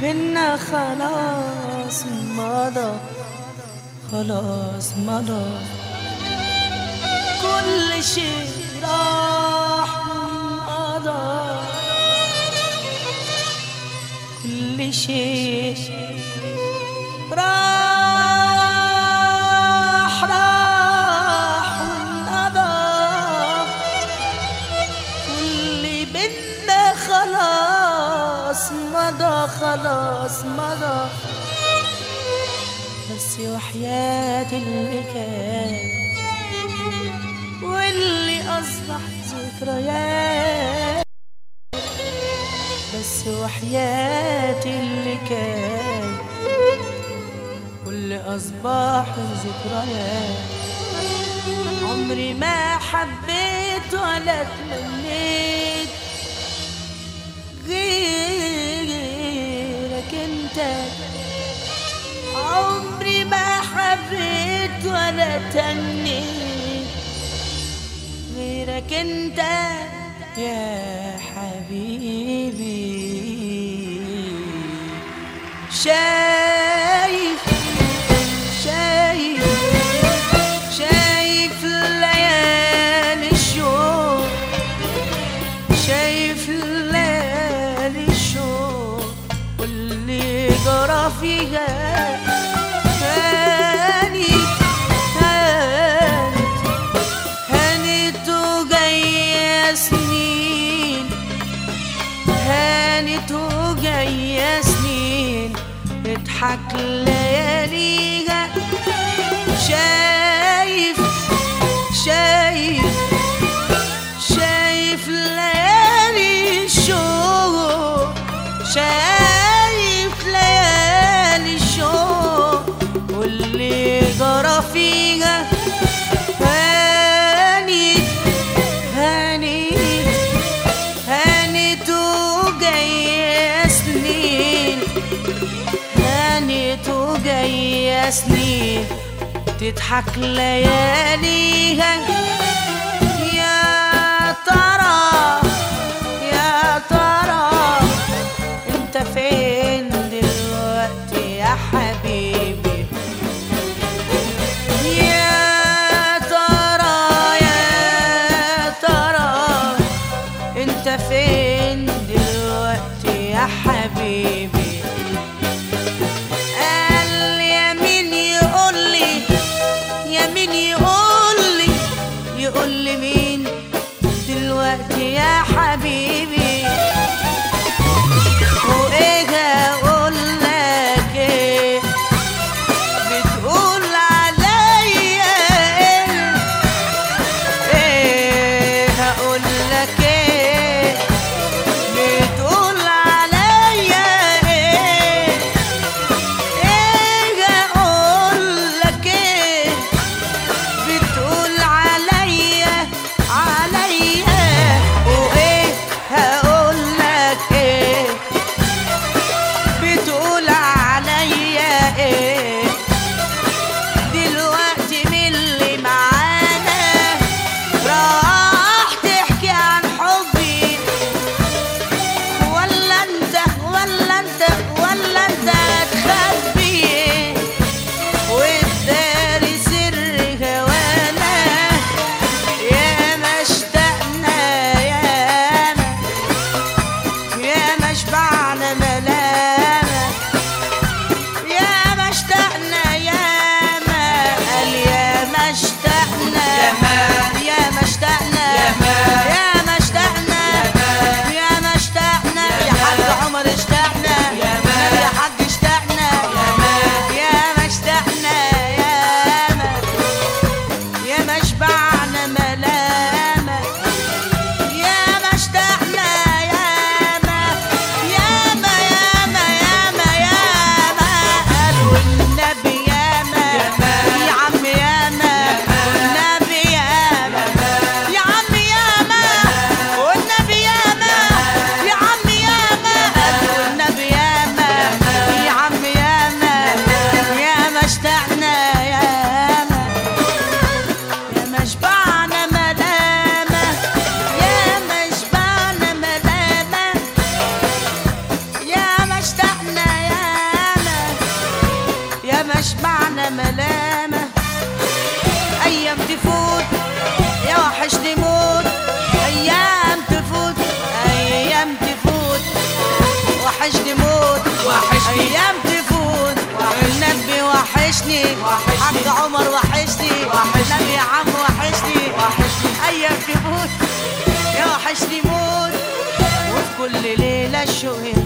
بينا خلاص مضى، خلاص مضى، كل شيء راح وانقضى، كل شيء راح وانقضى، كل بينا خلاص مضى، خلاص مضى. بس وحياة اللي كان واللي أصبح ذكريات، بس وحياة اللي كان واللي أصبح ذكريات. عمري ما حبيت ولا تمنيت غيرك انت، عمري ما حبيت ولا تمنيت غيرك انت يا حبيبي. شايف شايف شايف ليالي الشوق، شايف ليالي الشوق واللي جرى فيها. هانت هانت هانت وجاية سنين، هانت وجاية سنين اضحك لياليها. شايف شايف شايف ليالي الشوق، شايف ليالي الشوق واللي جرى فيها. هانت هانت هانت وجاية سنين، هانت وجاية سنين تضحك لياليها. يا ترى يا ترى انت فين دلوقتي يا حبيبي؟ يا ترى يا ترى انت فين دلوقتي يا حبيبي؟ قال يا مين يقولي، يا مين يقولي، يقولي مين دلوقتي يا حبيبي؟ وايه هقول لك ايه؟ بتقول عليا ايه؟ هقول لك ايه؟ بتقول عليا ايه؟ ايه هقول لك ايه؟ بتقول عليا عليا وايه هقول وحشني موت، ايام تفوت ايام تفوت، وحشني موت وحشني ايام تفوت، النبي وحشني، حق عمر وحشني، النبي يا عم وحشني، ايام تفوت يا وحشني موت، وفي كل ليله الشوق